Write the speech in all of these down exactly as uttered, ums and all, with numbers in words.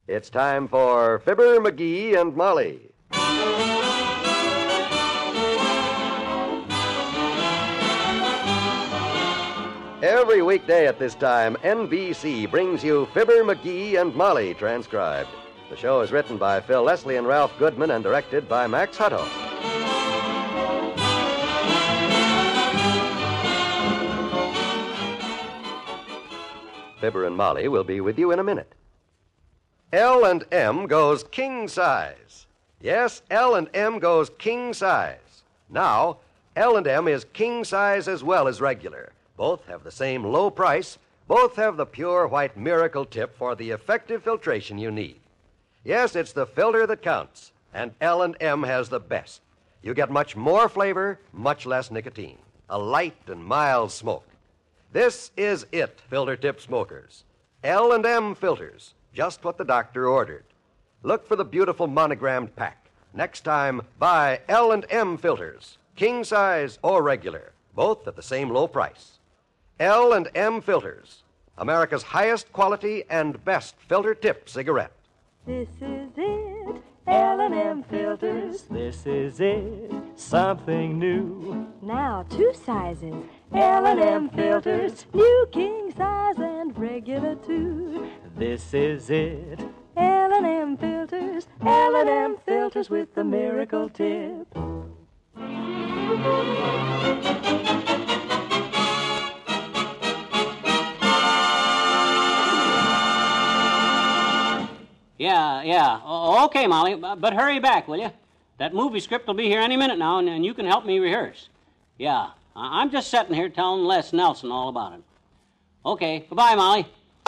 It's time for Fibber, McGee, and Molly. Every weekday at this time, N B C brings you Fibber, McGee, and Molly transcribed. The show is written by Phil Leslie and Ralph Goodman and directed by Max Hutto. Fibber and Molly will be with you in a minute. L and M goes king size. Yes, L and M goes king size. Now, L and M is king size as well as regular. Both have the same low price. Both have the pure white miracle tip for the effective filtration you need. Yes, it's the filter that counts, and L and M has the best. You get much more flavor, much less nicotine. A light and mild smoke. This is it, filter tip smokers. L and M filters, just what the doctor ordered. Look for the beautiful monogrammed pack. Next time, buy L and M filters, king size or regular, both at the same low price. L and M filters, America's highest quality and best filter tip cigarette. This is it, L and M filters. This is it, something new. Now two sizes, L and M filters, new king size and regular too. This is it, L and M filters, L and M filters with the miracle tip. Yeah, yeah. O- okay, Molly, but hurry back, will you? That movie script will be here any minute now, and, and you can help me rehearse. Yeah, I- I'm just sitting here telling Les Nelson all about it. Okay, goodbye, Molly.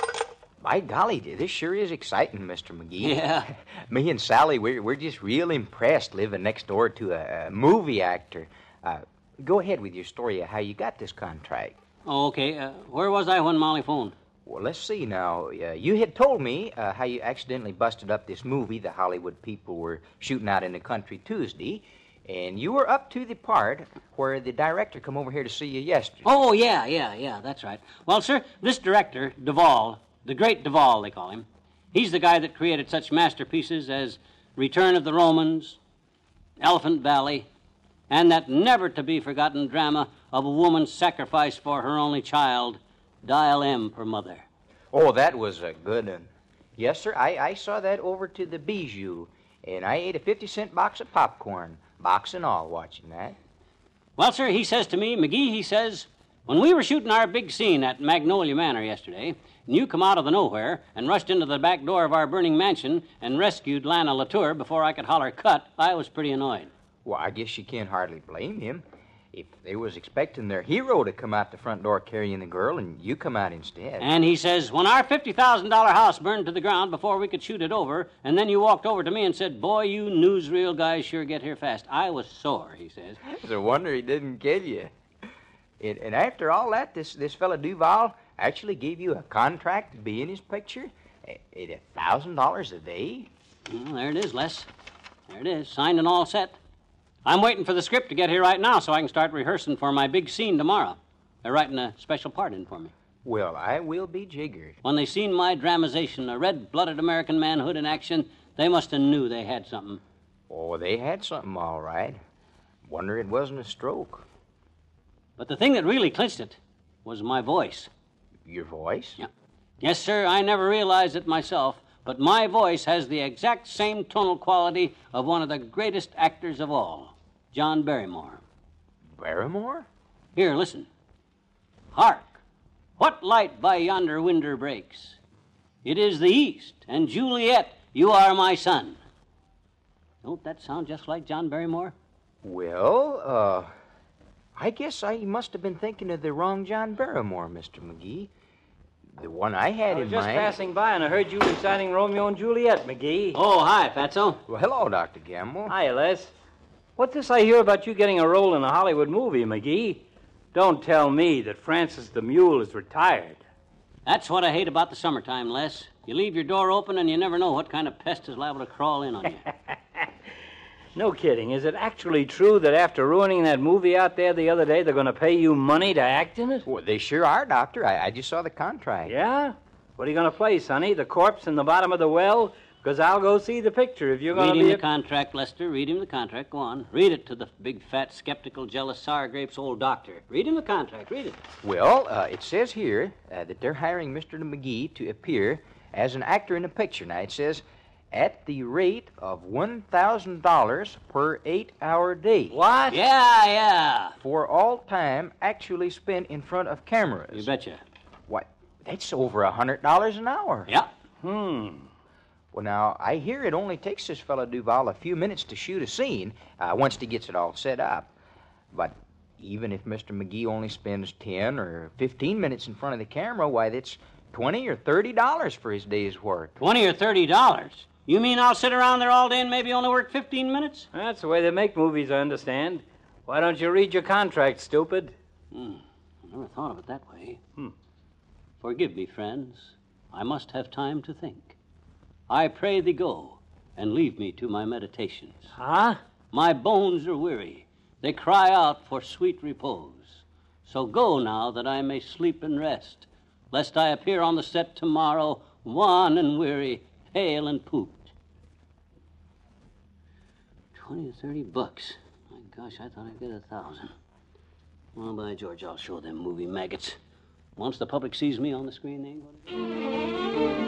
By golly, this sure is exciting, Mister McGee. Yeah. Me and Sally, we're, we're just real impressed living next door to a, a movie actor. Uh, go ahead with your story of how you got this contract. Oh, okay. Uh, where was I when Molly phoned? Well, let's see now. Uh, you had told me uh, how you accidentally busted up this movie the Hollywood people were shooting out in the country Tuesday, and you were up to the part where the director come over here to see you yesterday. Oh, yeah, yeah, yeah, that's right. Well, sir, this director, Duvall, the great Duvall, they call him, he's the guy that created such masterpieces as Return of the Romans, Elephant Valley, and that never-to-be-forgotten drama of a woman's sacrifice for her only child, Dial M for mother. Oh, that was a good one. Yes, sir, I, I saw that over to the Bijou, and I ate a fifty-cent box of popcorn, box and all, watching that. Well, sir, he says to me, McGee, he says, when we were shooting our big scene at Magnolia Manor yesterday, and you come out of the nowhere and rushed into the back door of our burning mansion and rescued Lana Latour before I could holler cut, I was pretty annoyed. Well, I guess you can't hardly blame him. If they was expecting their hero to come out the front door carrying the girl, and you come out instead. And he says, when our fifty thousand dollars house burned to the ground before we could shoot it over, and then you walked over to me and said, boy, you newsreel guys sure get here fast. I was sore, he says. It's a wonder he didn't kill you. And, and after all that, this, this fella Duval actually gave you a contract to be in his picture at a thousand dollars a day? Well, there it is, Les. There it is, signed and all set. I'm waiting for the script to get here right now so I can start rehearsing for my big scene tomorrow. They're writing a special part in for me. Well, I will be jiggered. When they seen my dramatization, a red-blooded American manhood in action, they must have knew they had something. Oh, they had something all right. Wonder it wasn't a stroke. But the thing that really clinched it was my voice. Your voice? Yeah. Yes, sir, I never realized it myself, but my voice has the exact same tonal quality of one of the greatest actors of all, John Barrymore. Barrymore? Here, listen. Hark! What light by yonder window breaks? It is the east, and Juliet, you are my son. Don't that sound just like John Barrymore? Well, uh, I guess I must have been thinking of the wrong John Barrymore, Mister McGee. The one I had I was in just mind... passing by and I heard you reciting Romeo and Juliet, McGee. Oh, hi, Fatso. Well, hello, Doctor Gamble. Hi, Les. What's this I hear about you getting a role in a Hollywood movie, McGee? Don't tell me that Francis the Mule is retired. That's what I hate about the summertime, Les. You leave your door open and you never know what kind of pest is liable to crawl in on you. No kidding. Is it actually true that after ruining that movie out there the other day, they're going to pay you money to act in it? Well, they sure are, Doctor. I, I just saw the contract. Yeah? What are you going to play, Sonny? The corpse in the bottom of the well? Because I'll go see the picture if you're going Read to him be... the contract, Lester. Read him the contract. Go on. Read it to the big, fat, skeptical, jealous, sour grapes old doctor. Read him the contract. Read it. Well, uh, it says here uh, that they're hiring Mister McGee to appear as an actor in a picture. Now, it says at the rate of one thousand dollars per eight-hour day. What? Yeah, yeah. For all time actually spent in front of cameras. You betcha. What? That's over one hundred dollars an hour. Yeah. Hmm. Well, now, I hear it only takes this fellow Duval a few minutes to shoot a scene uh, once he gets it all set up. But even if Mister McGee only spends ten or fifteen minutes in front of the camera, why, that's twenty or thirty dollars for his day's work. Twenty or thirty dollars? You mean I'll sit around there all day and maybe only work fifteen minutes? That's the way they make movies, I understand. Why don't you read your contract, stupid? Hmm. I never thought of it that way. Hmm. Forgive me, friends. I must have time to think. I pray thee go, and leave me to my meditations. Huh? My bones are weary. They cry out for sweet repose. So go now that I may sleep and rest, lest I appear on the set tomorrow, wan and weary, pale and pooped. Twenty or thirty bucks. My gosh, I thought I'd get a thousand. Well, by George, I'll show them movie maggots. Once the public sees me on the screen, they ain't gonna...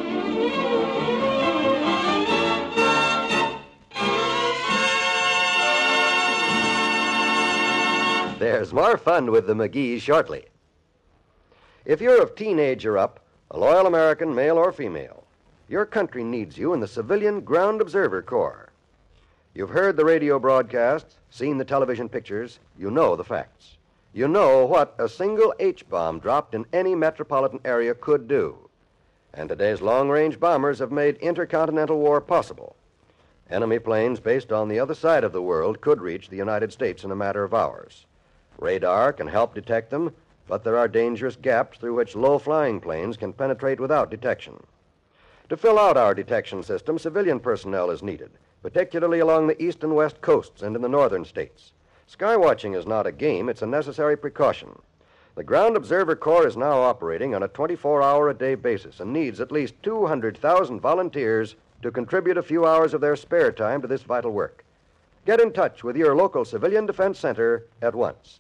There's more fun with the McGees shortly. If you're of teenage or up, a loyal American, male or female, your country needs you in the Civilian Ground Observer Corps. You've heard the radio broadcasts, seen the television pictures, you know the facts. You know what a single H-bomb dropped in any metropolitan area could do. And today's long-range bombers have made intercontinental war possible. Enemy planes based on the other side of the world could reach the United States in a matter of hours. Radar can help detect them, but there are dangerous gaps through which low-flying planes can penetrate without detection. To fill out our detection system, civilian personnel is needed, particularly along the east and west coasts and in the northern states. Skywatching is not a game, it's a necessary precaution. The Ground Observer Corps is now operating on a twenty-four hour a day basis and needs at least two hundred thousand volunteers to contribute a few hours of their spare time to this vital work. Get in touch with your local Civilian Defense Center at once.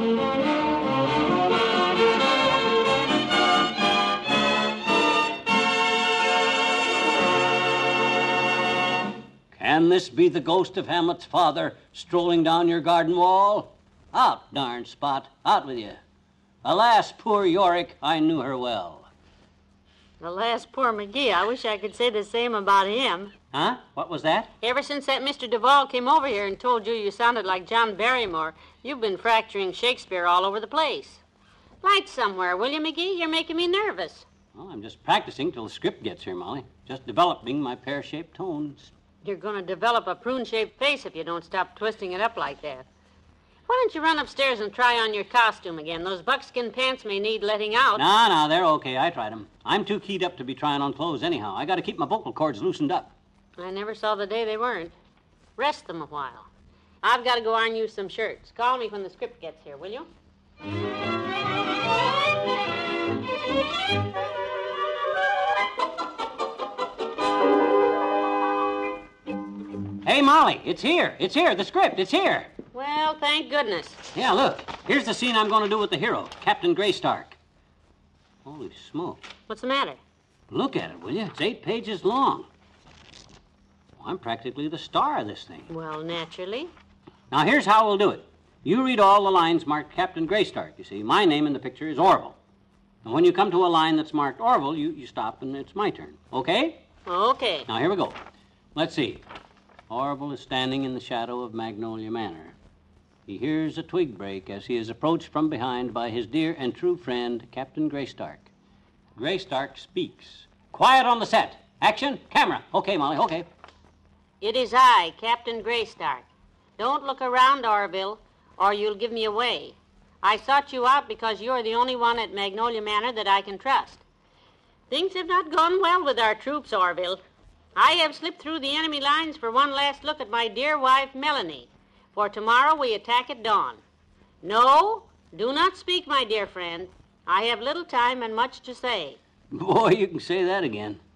Can this be the ghost of Hamlet's father strolling down your garden wall? Out, darn spot, out with you. Alas, poor Yorick, I knew her well. Alas, poor McGee. I wish I could say the same about him. Huh? What was that? Ever since that Mister Duvall came over here and told you you sounded like John Barrymore, you've been fracturing Shakespeare all over the place. Light somewhere, will you, McGee? You're making me nervous. Well, I'm just practicing till the script gets here, Molly. Just developing my pear-shaped tones. You're going to develop a prune-shaped face if you don't stop twisting it up like that. Why don't you run upstairs and try on your costume again? Those buckskin pants may need letting out. No, no, they're okay. I tried them. I'm too keyed up to be trying on clothes anyhow. I got to keep my vocal cords loosened up. I never saw the day they weren't. Rest them a while. I've got to go iron you some shirts. Call me when the script gets here, will you? Hey, Molly, it's here. It's here. The script, it's here. Well, thank goodness. Yeah, look. Here's the scene I'm going to do with the hero, Captain Graystark. Holy smoke. What's the matter? Look at it, will you? It's eight pages long. Well, I'm practically the star of this thing. Well, naturally. Now, here's how we'll do it. You read all the lines marked Captain Graystark, you see. My name in the picture is Orville. And when you come to a line that's marked Orville, you, you stop and it's my turn. Okay? Okay. Now, here we go. Let's see. Orville is standing in the shadow of Magnolia Manor. He hears a twig break as he is approached from behind by his dear and true friend, Captain Graystark. Graystark speaks. Quiet on the set. Action. Camera. Okay, Molly, okay. It is I, Captain Graystark. Don't look around, Orville, or you'll give me away. I sought you out because you're the only one at Magnolia Manor that I can trust. Things have not gone well with our troops, Orville. I have slipped through the enemy lines for one last look at my dear wife, Melanie. For tomorrow we attack at dawn. No, do not speak, my dear friend. I have little time and much to say. Boy, you can say that again.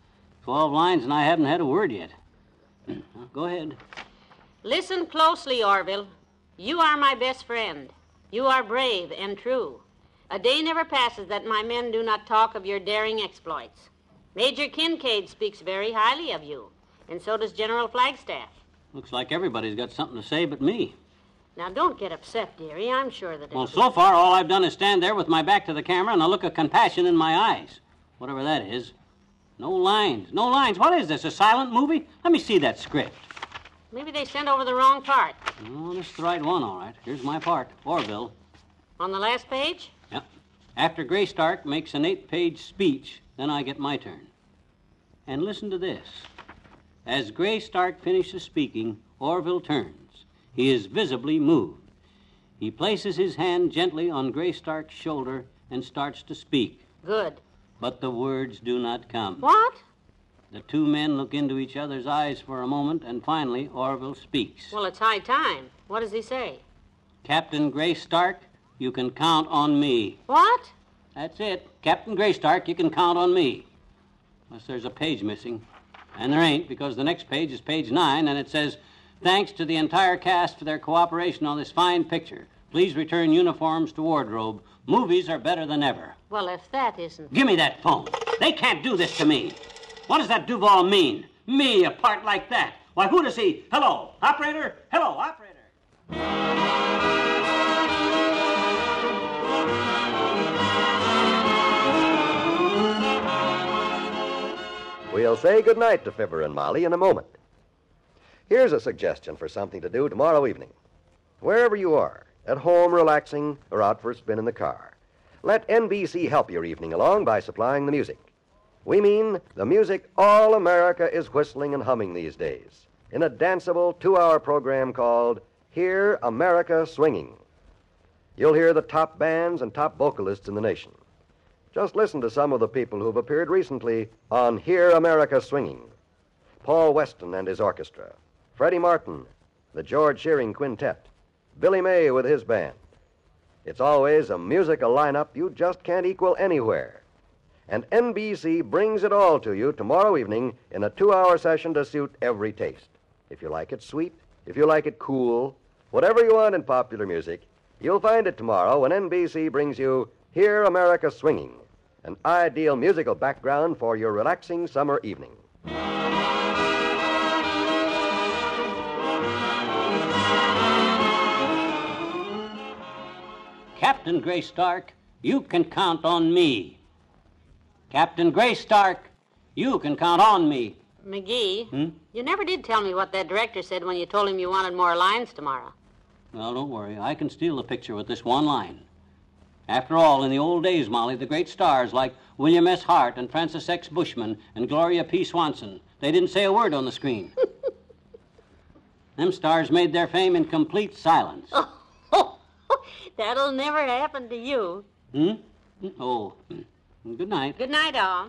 Twelve lines and I haven't had a word yet. Well, go ahead. Listen closely, Orville. You are my best friend. You are brave and true. A day never passes that my men do not talk of your daring exploits. Major Kincaid speaks very highly of you, and so does General Flagstaff. Looks like everybody's got something to say but me. Now, don't get upset, dearie. I'm sure that... Well, so far, all I've done is stand there with my back to the camera and a look of compassion in my eyes. Whatever that is. No lines. No lines. What is this, a silent movie? Let me see that script. Maybe they sent over the wrong part. Oh, this is the right one, all right. Here's my part. Orville. On the last page? Yep. After Gray Stark makes an eight-page speech, then I get my turn. And listen to this. As Gray Stark finishes speaking, Orville turns. He is visibly moved. He places his hand gently on Gray Stark's shoulder and starts to speak. Good. But the words do not come. What? The two men look into each other's eyes for a moment, and finally Orville speaks. Well, it's high time. What does he say? Captain Gray Stark, you can count on me. What? That's it. Captain Gray Stark, you can count on me. Unless there's a page missing. And there ain't, because the next page is page nine, and it says, thanks to the entire cast for their cooperation on this fine picture. Please return uniforms to wardrobe. Movies are better than ever. Well, if that isn't... Give me that phone. They can't do this to me. What does that Duval mean? Me, a part like that? Why, who does he... Hello, operator? Hello, operator. We'll say goodnight to Fibber and Molly in a moment. Here's a suggestion for something to do tomorrow evening. Wherever you are, at home relaxing or out for a spin in the car, let N B C help your evening along by supplying the music. We mean the music all America is whistling and humming these days in a danceable two-hour program called Hear America Swinging. You'll hear the top bands and top vocalists in the nation. Just listen to some of the people who've appeared recently on Hear America Swinging. Paul Weston and his orchestra, Freddie Martin, the George Shearing Quintet, Billy May with his band. It's always a musical lineup you just can't equal anywhere. And N B C brings it all to you tomorrow evening in a two-hour session to suit every taste. If you like it sweet, if you like it cool, whatever you want in popular music, you'll find it tomorrow when N B C brings you Hear America Swinging, an ideal musical background for your relaxing summer evening. Captain Gray Stark, you can count on me. Captain Gray Stark, you can count on me. McGee, Hmm? you never did tell me what that director said when you told him you wanted more lines tomorrow. Well, don't worry. I can steal the picture with this one line. After all, in the old days, Molly, the great stars like William S. Hart and Francis X. Bushman and Gloria P. Swanson, they didn't say a word on the screen. Them stars made their fame in complete silence. Oh, that'll never happen to you. Hmm? Oh, good night. Good night, all.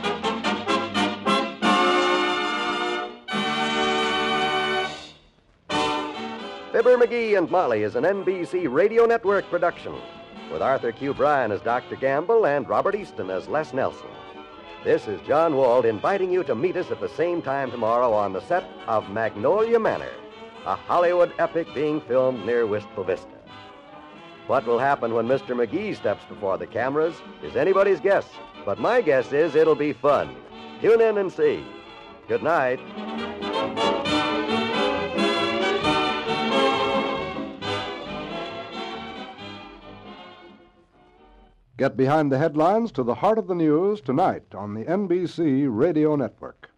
Fibber, McGee, and Molly is an N B C Radio Network production, with Arthur Q. Bryan as Doctor Gamble and Robert Easton as Les Nelson. This is John Wald inviting you to meet us at the same time tomorrow on the set of Magnolia Manor, a Hollywood epic being filmed near Wistful Vista. What will happen when Mister McGee steps before the cameras is anybody's guess, but my guess is it'll be fun. Tune in and see. Good night. Get behind the headlines to the heart of the news tonight on the N B C Radio Network.